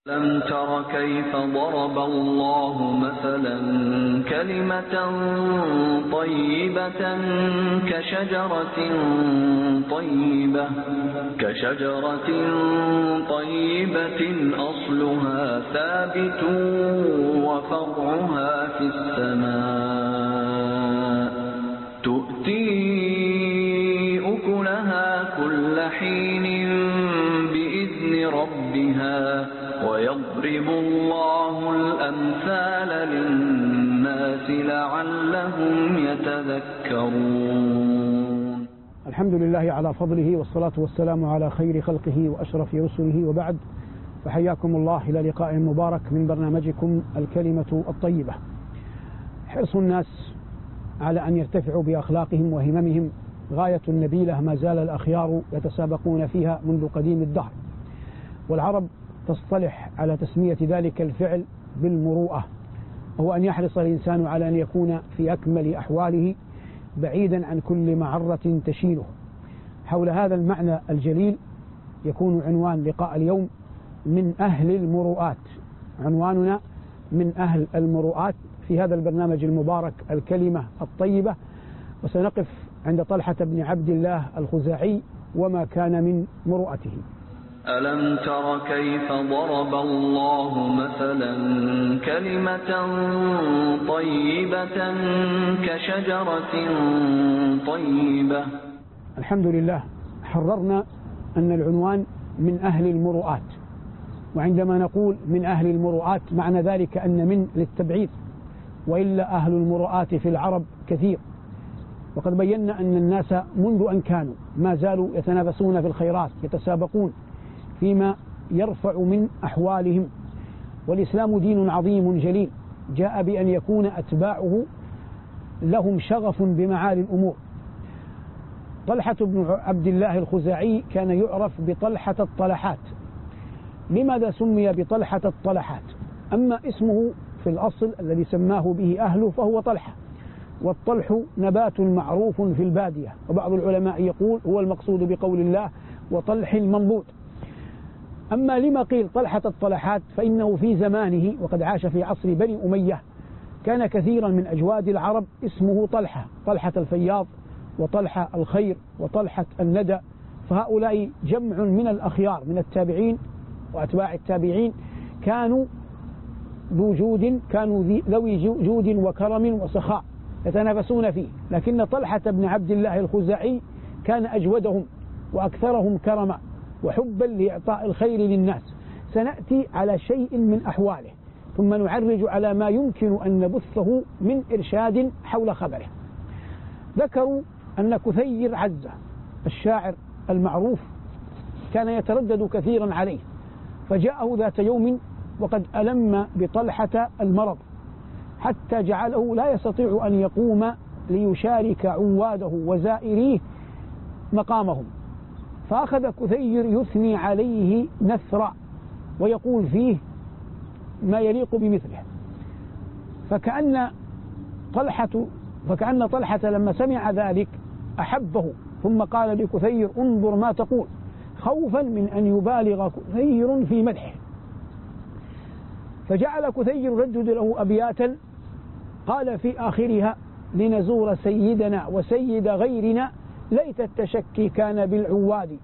ألم تر كيف ضرب الله مثلا كلمة طيبة كشجرة طيبة أصلها ثابت وفرعها في السماء تؤتي أكلها كل حين بإذن ربها ويضرب الله الأمثال للناس لعلهم يتذكرون. الحمد لله على فضله والصلاة والسلام على خير خلقه وأشرف رسله، وبعد، فحياكم الله إلى لقاء مبارك من برنامجكم الكلمة الطيبة. حرص الناس على أن يرتفعوا بأخلاقهم وهممهم غاية نبيلة ما زال الأخيار يتسابقون فيها منذ قديم الدهر، والعرب تصطلح على تسمية ذلك الفعل بالمروءة، وهو أن يحرص الإنسان على أن يكون في أكمل أحواله بعيدا عن كل معرة تشينه. حول هذا المعنى الجليل يكون عنوان لقاء اليوم من أهل المروءات. عنواننا من أهل المروءات في هذا البرنامج المبارك الكلمة الطيبة، وسنقف عند طلحة بن عبد الله الخزاعي وما كان من مروءته. ألم تر كيف ضرب الله مثلا كلمة طيبة كشجرة طيبة. الحمد لله، حررنا أن العنوان من أهل المروءات، وعندما نقول من أهل المروءات معنى ذلك أن من للتبعيض، وإلا أهل المروءات في العرب كثير. وقد بينا أن الناس منذ أن كانوا ما زالوا يتنافسون في الخيرات، يتسابقون فيما يرفع من أحوالهم، والإسلام دين عظيم جليل جاء بأن يكون أتباعه لهم شغف بمعالي الأمور. طلحة بن عبد الله الخزاعي كان يعرف بطلحة الطلحات. لماذا سمي بطلحة الطلحات؟ أما اسمه في الأصل الذي سماه به أهله فهو طلحة، والطلح نبات معروف في البادية، وبعض العلماء يقول هو المقصود بقول الله وطلح منضود. أما لما قيل طلحة الطلحات فإنه في زمانه، وقد عاش في عصر بني أمية، كان كثيرا من أجواد العرب اسمه طلحة، طلحة الفياض وطلحة الخير وطلحة الندى، فهؤلاء جمع من الأخيار من التابعين وأتباع التابعين، كانوا ذوي جود وكرم وسخاء يتنافسون فيه، لكن طلحة بن عبد الله الخزاعي كان أجودهم وأكثرهم كرما وحبا لإعطاء الخير للناس. سنأتي على شيء من أحواله ثم نعرج على ما يمكن أن نبثه من إرشاد حول خبره. ذكروا أن كثير عزة الشاعر المعروف كان يتردد كثيرا عليه، فجاءه ذات يوم وقد ألم بطلحة المرض حتى جعله لا يستطيع أن يقوم ليشارك عواده وزائريه مقامهم، فأخذ كثير يثني عليه نثرا ويقول فيه ما يليق بمثله، فكأن طلحة لما سمع ذلك أحبه، ثم قال لكثير انظر ما تقول، خوفا من أن يبالغ كثير في مدحه. فجعل كثير يردد له أبياتا قال في آخرها لنزور سيدنا وسيد غيرنا ليت التشكي كان بالعواد.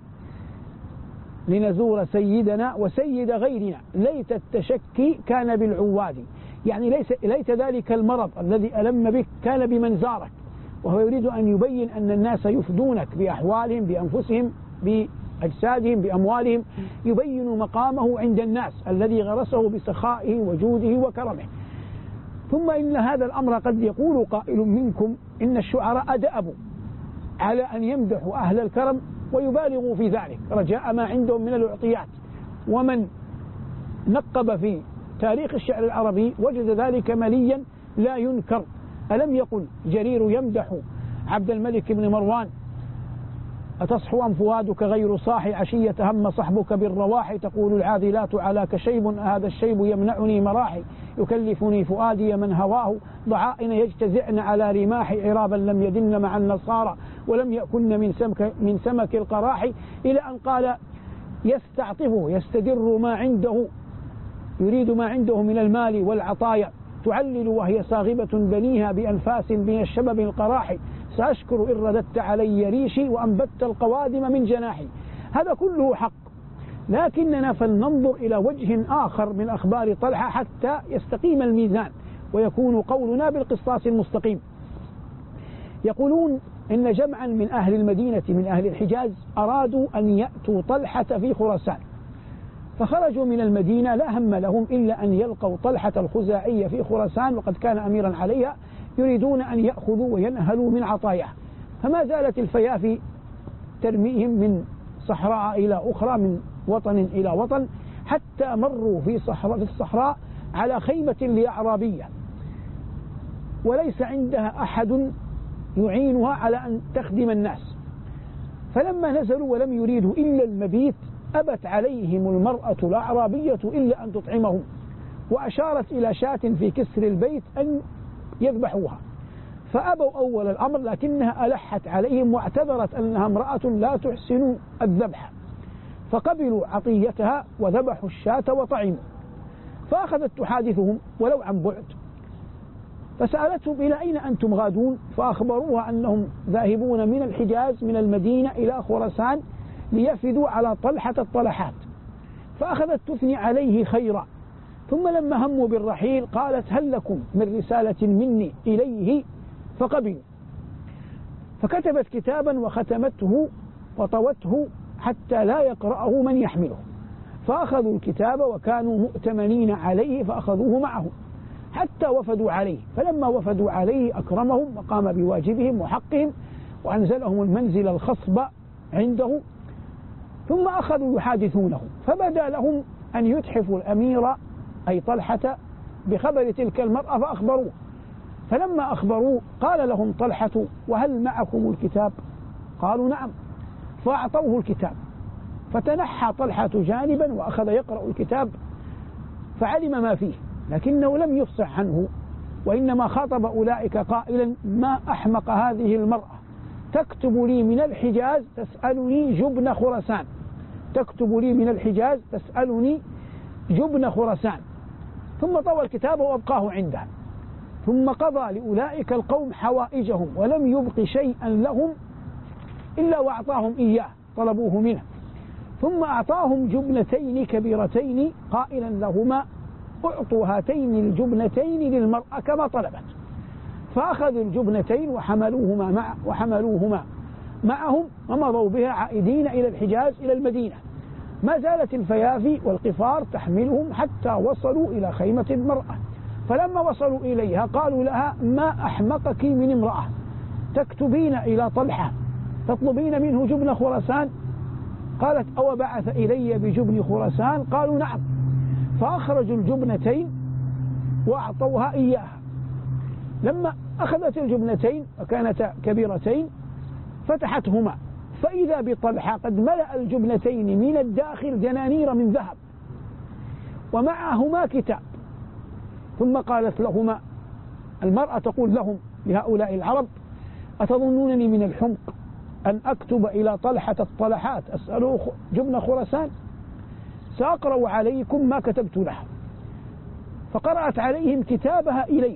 لنزور سيدنا وسيد غيرنا ليت التشكي كان بالعواد، يعني ليت ذلك المرض الذي ألم بك كان بمن زارك، وهو يريد أن يبين أن الناس يفدونك بأحوالهم بأنفسهم بأجسادهم بأموالهم، يبين مقامه عند الناس الذي غرسه بسخائه وجوده وكرمه. ثم إن هذا الأمر قد يقول قائل منكم إن الشعراء أدأبوا على أن يمدحوا أهل الكرم ويبالغوا في ذلك رجاء ما عندهم من الأعطيات، ومن نقب في تاريخ الشعر العربي وجد ذلك مليا لا ينكر. ألم يقل جرير يمدح عبد الملك بن مروان أتصحو أم فؤادك غير صاحي عشية هم صحبك بالرواحي تقول العاذلات علاك شيب هذا الشيب يمنعني مراحي يكلفني فؤادي من هواه ضعائن يجتزعن على رماح عرابا لم يدن مع النصارى ولم يأكن من سمك القراح، إلى أن قال يستعطفه يستدر ما عنده يريد ما عنده من المال والعطايا، تعلل وهي صاغبة بنيها بأنفاس من الشبب القراحي، سأشكر إن رددت علي ريشي وأنبت القوادم من جناحي. هذا كله حق، لكننا فلننظر إلى وجه آخر من أخبار طلحة حتى يستقيم الميزان ويكون قولنا بالقسطاس المستقيم. يقولون إن جمعا من أهل المدينة من أهل الحجاز أرادوا أن يأتوا طلحة في خراسان، فخرجوا من المدينة لا هم لهم إلا أن يلقوا طلحة الخزاعي في خراسان وقد كان أميرا عليها، يريدون أن يأخذوا وينهلوا من عطاياه. فما زالت الفيافي ترميهم من صحراء إلى أخرى، من وطن إلى وطن، حتى مروا في الصحراء على خيمة لأعرابية وليس عندها أحد يعينها على أن تخدم الناس. فلما نزلوا ولم يريدوا إلا المبيت أبت عليهم المرأة الأعرابية إلا أن تطعمهم، وأشارت إلى شاة في كسر البيت أن يذبحوها، فأبوا أول الأمر، لكنها ألحت عليهم واعتذرت أنها امرأة لا تحسن الذبح، فقبلوا عطيتها وذبحوا الشاة وطعموا. فأخذت تحادثهم ولو عن بعد، فسألتهم إلى أين أنتم غادون؟ فأخبروها أنهم ذاهبون من الحجاز من المدينة إلى خراسان ليفدوا على طلحة الطلحات. فأخذت تثني عليه خيرا، ثم لما هموا بالرحيل قالت هل لكم من رسالة مني إليه؟ فقبلوا، فكتبت كتابا وختمته وطوته حتى لا يقرأه من يحمله، فأخذوا الكتاب وكانوا مؤتمنين عليه فأخذوه معه حتى وفدوا عليه. فلما وفدوا عليه أكرمهم وقام بواجبهم وحقهم وأنزلهم المنزل الخصب عنده، ثم أخذوا يحادثونه، فبدا لهم أن يتحفوا الأمير أي طلحة بخبر تلك المرأة فأخبروه. فلما أخبروه قال لهم طلحة وهل معكم الكتاب؟ قالوا نعم، فأعطوه الكتاب، فتنحى طلحة جانبا وأخذ يقرأ الكتاب فعلم ما فيه، لكنه لم يفصح عنه، وإنما خاطب أولئك قائلا ما أحمق هذه المرأة، تكتب لي من الحجاز تسألني جبن خراسان، تكتب لي من الحجاز تسألني جبن خراسان. ثم طوى الكتاب وأبقاه عنده، ثم قضى لأولئك القوم حوائجهم ولم يبق شيئا لهم إلا وأعطاهم إياه طلبوه منه، ثم أعطاهم جبنتين كبيرتين قائلا لهما أعطوا هاتين الجبنتين للمرأة كما طلبت. فأخذوا الجبنتين وحملوهما معهم ومضوا بها عائدين إلى الحجاز إلى المدينة. ما زالت الفيافي والقفار تحملهم حتى وصلوا إلى خيمة المرأة، فلما وصلوا إليها قالوا لها ما أحمقك من امرأة تكتبين إلى طلحة تطلبين منه جبن خراسان؟ قالت أو بعث إلي بجبن خراسان؟ قالوا نعم. فأخرجوا الجبنتين وأعطوها إياها. لما أخذت الجبنتين وكانتا كبيرتين فتحتهما فإذا بطلحة قد ملأ الجبنتين من الداخل دنانير من ذهب ومعهما كتاب. ثم قالت لهما المرأة تقول لهم لهؤلاء العرب أتظنونني من الحمق أن أكتب إلى طلحة الطلحات أسأله جبن خراسان؟ سأقرأ عليكم ما كتبت لها. فقرأت عليهم كتابها إليه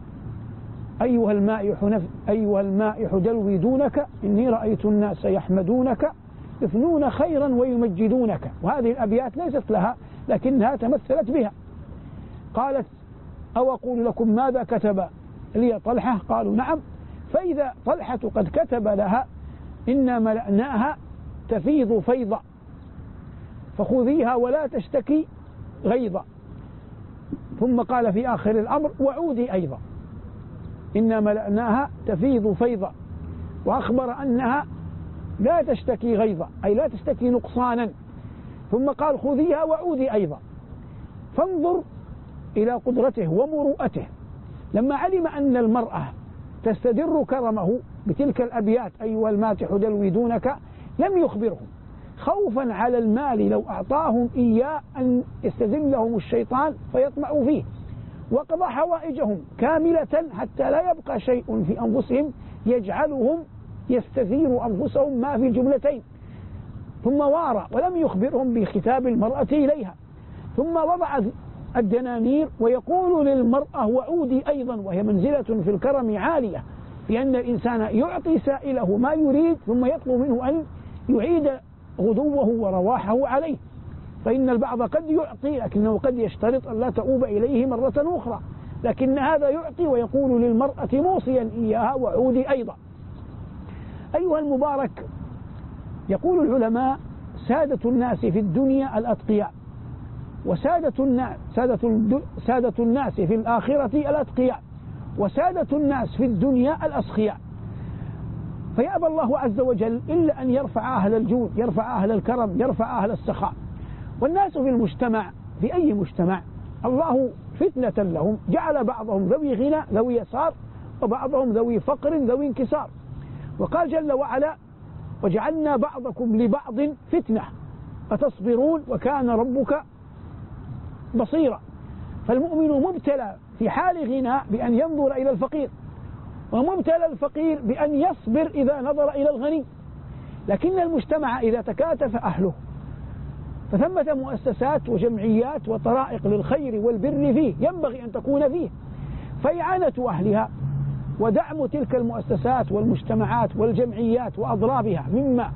أيها المائح دلوي دونك إني رأيت الناس يحمدونك يثنون خيرا ويمجدونك. وهذه الأبيات ليست لها لكنها تمثلت بها. قالت أو أقول لكم ماذا كتب لي طلحة؟ قالوا نعم. فإذا طلحة قد كتب لها إنا ملأناها تفيض فيضا فخذيها ولا تشتكي غيظا. ثم قال في آخر الأمر وعودي أيضا إنا ملأناها تفيض فيضا، وأخبر أنها لا تشتكي غيظا أي لا تشتكي نقصانا. ثم قال خذيها وعودي أيضا. فانظر إلى قدرته ومروءته، لما علم أن المرأة تستدر كرمه بتلك الأبيات أيها الماتح دلوي دونك لم يخبرهم خوفا على المال لو أعطاهم إياه أن يستذلهم الشيطان فيطمعوا فيه، وقضى حوائجهم كاملة حتى لا يبقى شيء في أنفسهم يجعلهم يستثير أنفسهم ما في الجملتين. ثم وارى ولم يخبرهم بختاب المرأة إليها. ثم وضع الدنانير ويقول للمرأة وعودي أيضا، وهي منزلة في الكرم عالية، لأن الإنسان يعطي سائله ما يريد ثم يطلب منه أن يعيد غدوه ورواحه عليه. فإن البعض قد يعطي لكنه قد يشترط أن لا تؤوب إليه مرة أخرى، لكن هذا يعطي ويقول للمرأة موصيا إياها وعودي أيضا. أيها المبارك، يقول العلماء: سادة الناس في الدنيا الأتقياء، سادة الناس في الآخرة الأتقياء، وسادة الناس في الدنيا الأسخياء. فيأبى الله عز وجل إلا أن يرفع أهل الجود، يرفع أهل الكرم، يرفع أهل السخاء. والناس في المجتمع، في أي مجتمع، الله فتنة لهم، جعل بعضهم ذوي غنى ذوي يسار، وبعضهم ذوي فقر ذوي انكسار. وقال جل وعلا: وجعلنا بعضكم لبعض فتنة أتصبرون وكان ربك بصيرا. فالمؤمن مبتلى في حال غنى بأن ينظر إلى الفقير، ومبتلى الفقير بأن يصبر إذا نظر إلى الغني. لكن المجتمع إذا تكاتف أهله فثمة مؤسسات وجمعيات وطرائق للخير والبر فيه ينبغي أن تكون فيه، فإعانة أهلها ودعم تلك المؤسسات والمجتمعات والجمعيات وأضرابها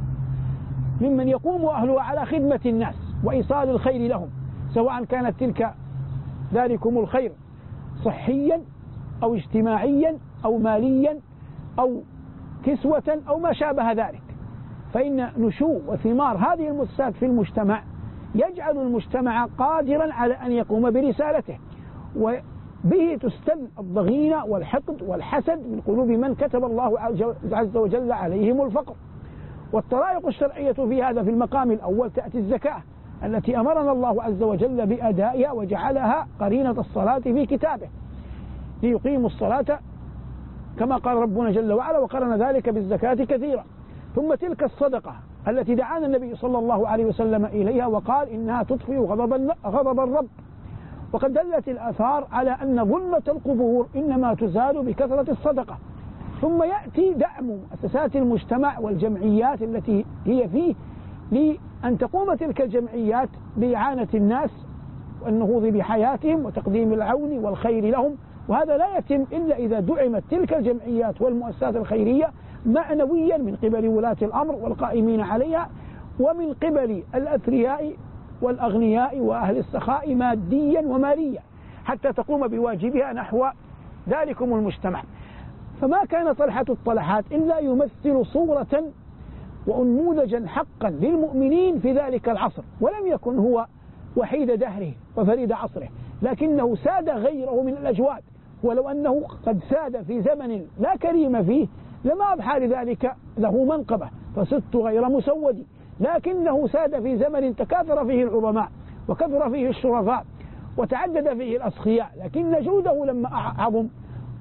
ممن يقوم أهلها على خدمة الناس وإيصال الخير لهم، سواء كانت تلك ذلكم الخير صحيا أو اجتماعيا أو ماليا أو كسوة أو ما شابه ذلك. فإن نشوء وثمار هذه المؤسسات في المجتمع يجعل المجتمع قادرا على أن يقوم برسالته، وبه تستل الضغينة والحقد والحسد من قلوب من كتب الله عز وجل عليهم الفقر. والطرائق الشرعية في هذا في المقام الأول تأتي الزكاة التي أمرنا الله عز وجل بأدائها وجعلها قرينة الصلاة في كتابه، ليقيموا الصلاة كما قال ربنا جل وعلا: وقرن ذلك بالزكاة كثيرا. ثم تلك الصدقة التي دعانا النبي صلى الله عليه وسلم إليها وقال إنها تطفئ غضب الرب. وقد دلت الآثار على أن ظلمة القبور إنما تزال بكثرة الصدقة. ثم يأتي دعم مؤسسات المجتمع والجمعيات التي هي فيه، لأن تقوم تلك الجمعيات بإعانة الناس والنهوض بحياتهم وتقديم العون والخير لهم. وهذا لا يتم إلا إذا دعمت تلك الجمعيات والمؤسسات الخيرية معنويا من قبل ولاة الأمر والقائمين عليها، ومن قبل الأثرياء والأغنياء وأهل السخاء ماديا وماليا، حتى تقوم بواجبها نحو ذلكم المجتمع. فما كان طلحة الطلحات إلا يمثل صورة وأنموذجا حقا للمؤمنين في ذلك العصر، ولم يكن هو وحيد دهره وفريد عصره، لكنه ساد غيره من الأجواد. ولو أنه قد ساد في زمن لا كريم فيه لما أضحى لذلك له منقبة، فصدت غير مسودي. لكنه ساد في زمن تكاثر فيه العظماء وكثر فيه الشرفاء وتعدد فيه الأسخياء، لكن جوده لما عظم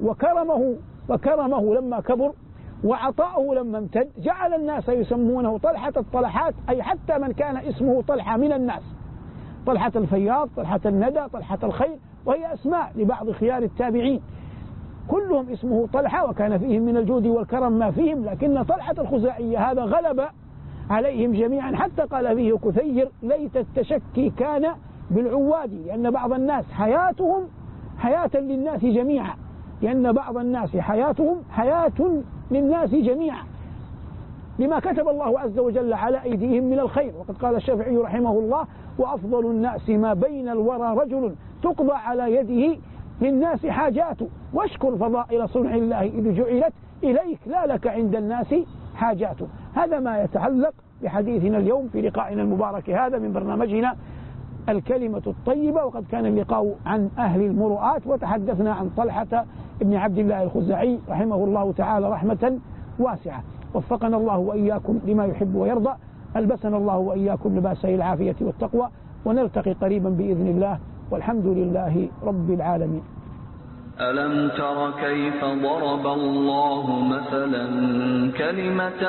وكرمه لما كبر وعطاؤه لما امتد جعل الناس يسمونه طلحة الطلحات، أي حتى من كان اسمه طلحة من الناس: طلحة الفياض، طلحة الندى، طلحة الخير، وهي أسماء لبعض خيار التابعين، كلهم اسمه طلحة وكان فيهم من الجود والكرم ما فيهم. لكن طلحة الخزاعي هذا غلب عليهم جميعا، حتى قال فيه كثير: ليت التشكي كان بالعواد، لأن بعض الناس حياتهم حياة للناس جميعا، لأن بعض الناس حياتهم حياة للناس جميعا، لما كتب الله عز وجل على أيديهم من الخير. وقد قال الشافعي رحمه الله: وأفضل الناس ما بين الورى رجل تقضى على يده للناس حاجات، واشكر فضائل صنع الله إذ جعلت إليك لا لك عند الناس حاجات. هذا ما يتعلق بحديثنا اليوم في لقائنا المبارك هذا من برنامجنا الكلمة الطيبة. وقد كان اللقاء عن أهل المروءات، وتحدثنا عن طلحة ابن عبد الله الخزاعي رحمه الله تعالى رحمة واسعة. وفقنا الله وإياكم لما يحب ويرضى، ألبسنا الله وإياكم لباسي العافية والتقوى، ونلتقي قريبا بإذن الله، والحمد لله رب العالمين. ألم تر كيف ضرب الله مثلا كلمة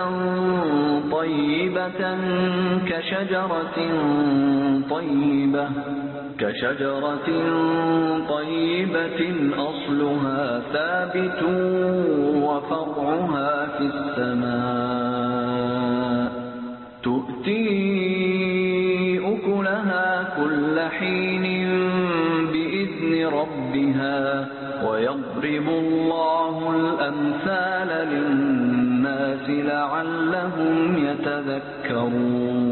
طيبة كشجرة طيبة أصلها ثابت وفرعها في السماء تؤتي أكلها كل حين ربها ويضرب الله الأمثال للناس لعلهم يتذكرون